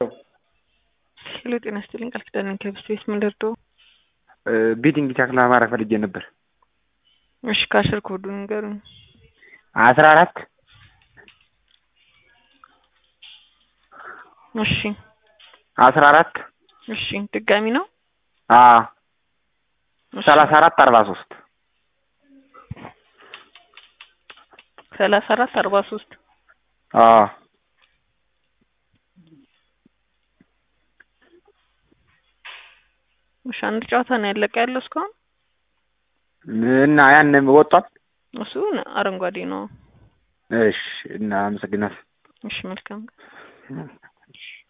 ሄሎ ጤና ይስጥልኝ ቃል ኪዳን ከብስቴስ ምን ልርዶ? ቢቲንግ ቻክላ ማራ ፈልጌ ነበር። እሺ ካሽር ኮዱን ንገሩኝ። 14 እሺ 14 እሺ ድጋሚ ነው? 34 43 34 43 እሺ አንድ ጨዋታ ነው ያለው እስካሁን እና ያን ወጣት እሱ አረንጓዴ ነው። እሺ እና አመሰግናለሁ። እሺ መልካም